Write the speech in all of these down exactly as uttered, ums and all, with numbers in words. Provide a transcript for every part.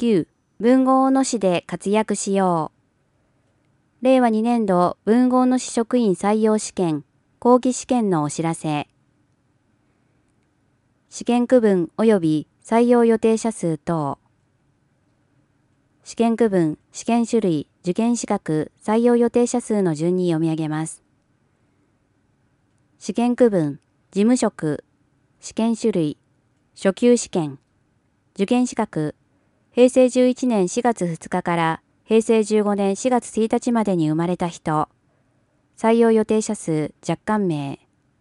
きゅう、文豪の市で活躍しよう。れいわにねんど文豪の市職員採用試験、後期試験のお知らせ。試験区分及び採用予定者数等。試験区分、試験種類、受験資格、採用予定者数の順に読み上げます。試験区分、事務職、試験種類、初級試験、受験資格、へいせいじゅういちねんしがつふつかからへいせいじゅうごねんしがつついたちまでに生まれた人、採用予定者数若干名。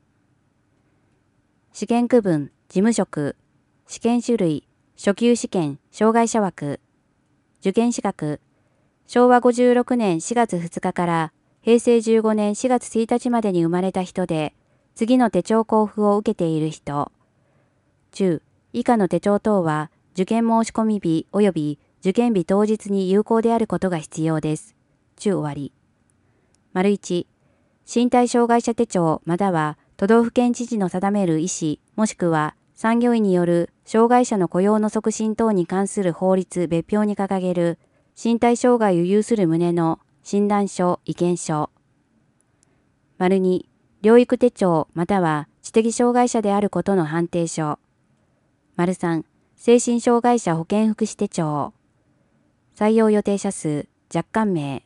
試験区分、事務職、試験種類、初級試験、障害者枠、受験資格、しょうわごじゅうろくねんしがつふつかからへいせいじゅうごねんしがつついたちまでに生まれた人で、次の手帳交付を受けている人。中、以下の手帳等は、受験申込日及び受験日当日に有効であることが必要です。中終わり。丸いち、身体障害者手帳または都道府県知事の定める医師もしくは産業医による障害者の雇用の促進等に関する法律別表に掲げる身体障害を有する旨の診断書、意見書。丸に、療育手帳または知的障害者であることの判定書。丸さん、精神障害者保健福祉手帳。採用予定者数若干名。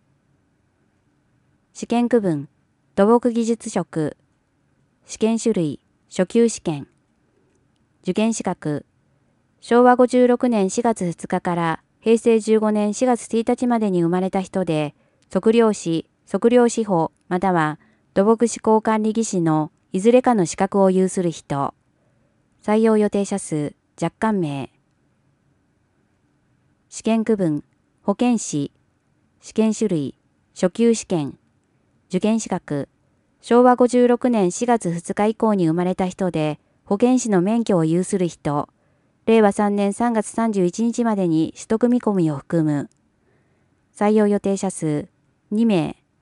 試験区分、土木技術職。試験種類、初級試験。受験資格、しょうわごじゅうろくねんしがつふつかからへいせいじゅうごねんしがつついたちまでに生まれた人で、測量士、測量士法または土木施工管理技師のいずれかの資格を有する人。採用予定者数若干名。試験区分、保健師、試験種類、初級試験、受験資格、しょうわごじゅうろくねんしがつふつか以降に生まれた人で、保健師の免許を有する人、れいわさんねんさんがつさんじゅういちにちまでに取得見込みを含む。採用予定者数にめい。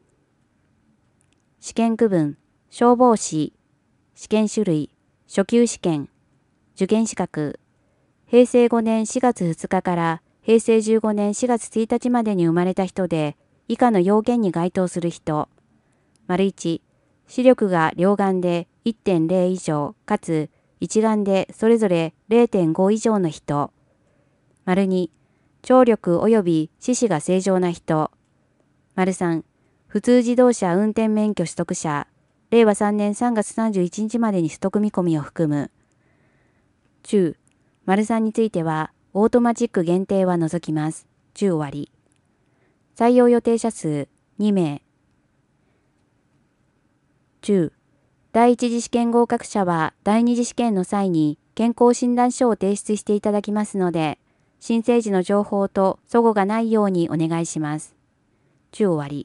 試験区分、消防士、試験種類、初級試験、受験資格、へいせいごねんしがつふつかからへいせいじゅうごねんしがつついたちまでに生まれた人で、以下の要件に該当する人。丸いち、視力が両眼で いってんれい 以上、かつ一眼でそれぞれ れいてんご 以上の人。丸に、聴力及び視視が正常な人。丸さん、普通自動車運転免許取得者、れいわさんねんさんがつさんじゅういちにちまでに取得見込みを含む。中、丸さんについては、オートマチック限定は除きます。中終わり。採用予定者数にめい。中、第一次試験合格者は第二次試験の際に健康診断書を提出していただきますので、申請時の情報と齟齬がないようにお願いします。中終わり。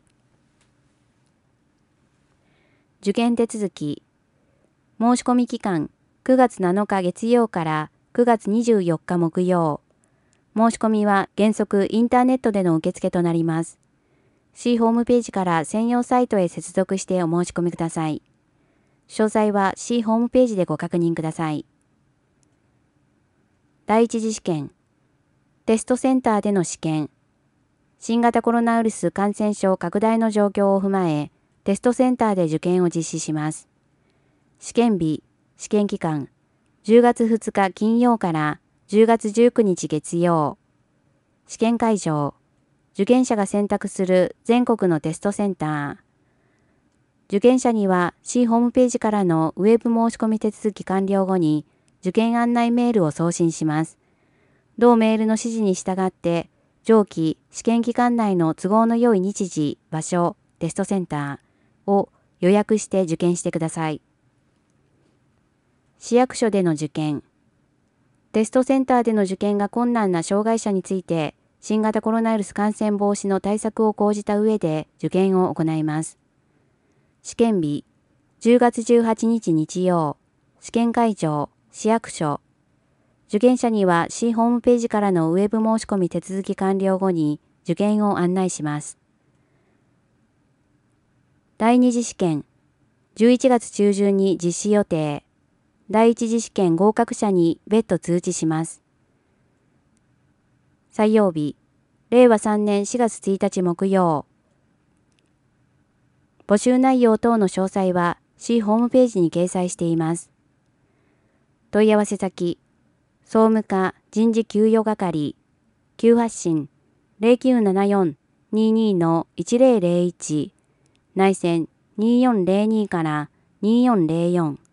受験手続き。申し込み期間くがつなのか月曜からくがつにじゅうよっか木曜。申し込みは原則インターネットでの受付となります。市ホームページから専用サイトへ接続してお申し込みください。詳細は市ホームページでご確認ください。第一次試験。テストセンターでの試験。新型コロナウイルス感染症拡大の状況を踏まえ、テストセンターで受験を実施します。試験日、試験期間、じゅうがつふつか金曜からじゅうがつじゅうくにち月曜。試験会場、受験者が選択する全国のテストセンター。受験者には市ホームページからのウェブ申し込み手続き完了後に受験案内メールを送信します。同メールの指示に従って上記試験期間内の都合の良い日時、場所、テストセンターを予約して受験してください。市役所での受験。テストセンターでの受験が困難な障害者について、新型コロナウイルス感染防止の対策を講じた上で受験を行います。試験日、じゅうがつじゅうはちにち日曜。試験会場、市役所。受験者には市ホームページからのウェブ申し込み手続き完了後に受験を案内します。第二次試験、じゅういちがつちゅうじゅんに実施予定。第一次試験合格者に別途通知します。 採用日、れいわさんねんしがつついたち木曜。募集内容等の詳細は市ホームページに掲載しています。問い合わせ先、総務課人事給与係、急発信 ゼロきゅうななよん にーにー のいちぜろぜろいち、内線にーよんぜろにからにーよんぜろよん。